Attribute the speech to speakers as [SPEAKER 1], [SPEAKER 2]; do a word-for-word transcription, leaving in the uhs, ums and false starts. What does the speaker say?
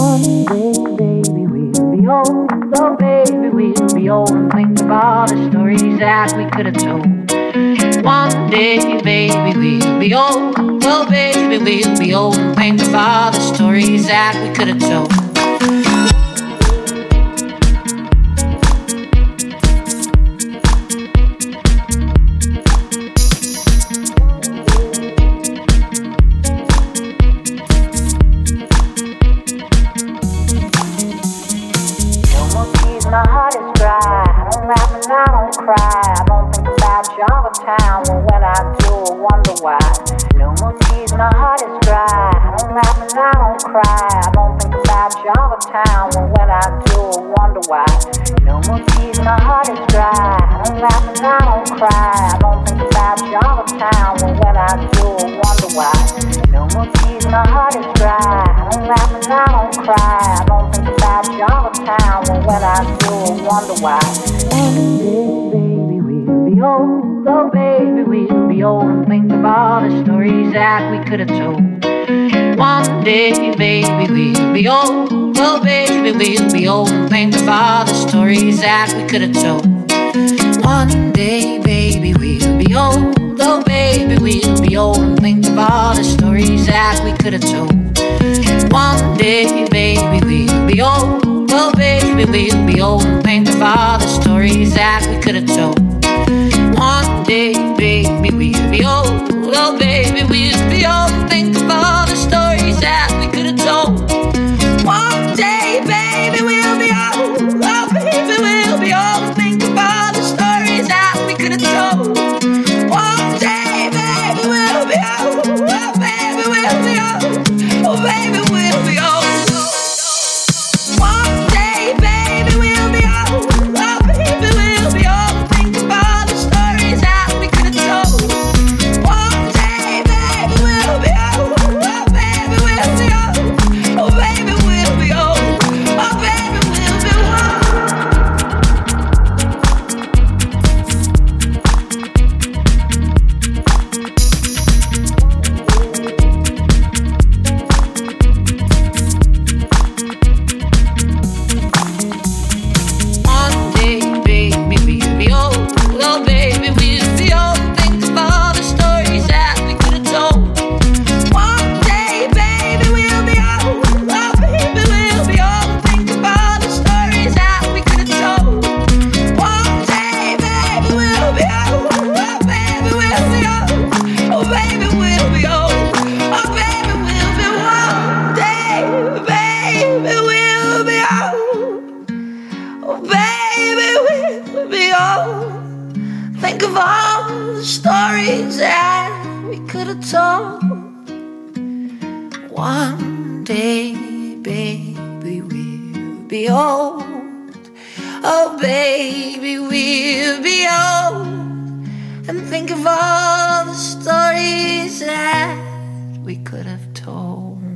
[SPEAKER 1] One day, baby, we'll be old. Oh, baby, we'll be old and think of all the stories that we could have told. One day, baby, we'll be old. Oh, baby, we'll be old and think of all the stories that we could have told. My heart is dry, I don't laugh and I don't cry. I don't think about you all the time, but when I do, I wonder why. No more tears, my heart is dry, I don't laugh and I don't cry. I don't think about you all the time, but when I do, I wonder why. No more tears, my heart is dry, I don't laugh and I don't cry. I don't think about you all the time, but when I do, I wonder why. No more tears, my heart is dry, I don't laugh and I don't cry. I don't think about you all the time, but when I do, I wonder why. One day, baby, we'll be old. Oh, baby, we'll be old and think of all the stories that we could have told. One day, baby, we'll be old. Oh, baby, we'll be old and think of all the stories that we could have told. One day, baby, we'll be old. Oh, baby, we'll be old and think of all the stories that we could have told. One day, baby, we'll be old. Oh, baby, we'll be old and think of all the stories that we could have told. One day, baby, we'll be old. Oh, baby, we'll be old and think of all the stories that we could have told. One day, baby, we'll be old. Oh, baby, we'll be old and think of all the stories that we could have told. One day, baby, we'll be old. Oh, baby, we'll be old. Oh, baby, we'll be old. One day, baby, we'll be old. Oh, baby, we'll be old. And think of all the stories that we could have told.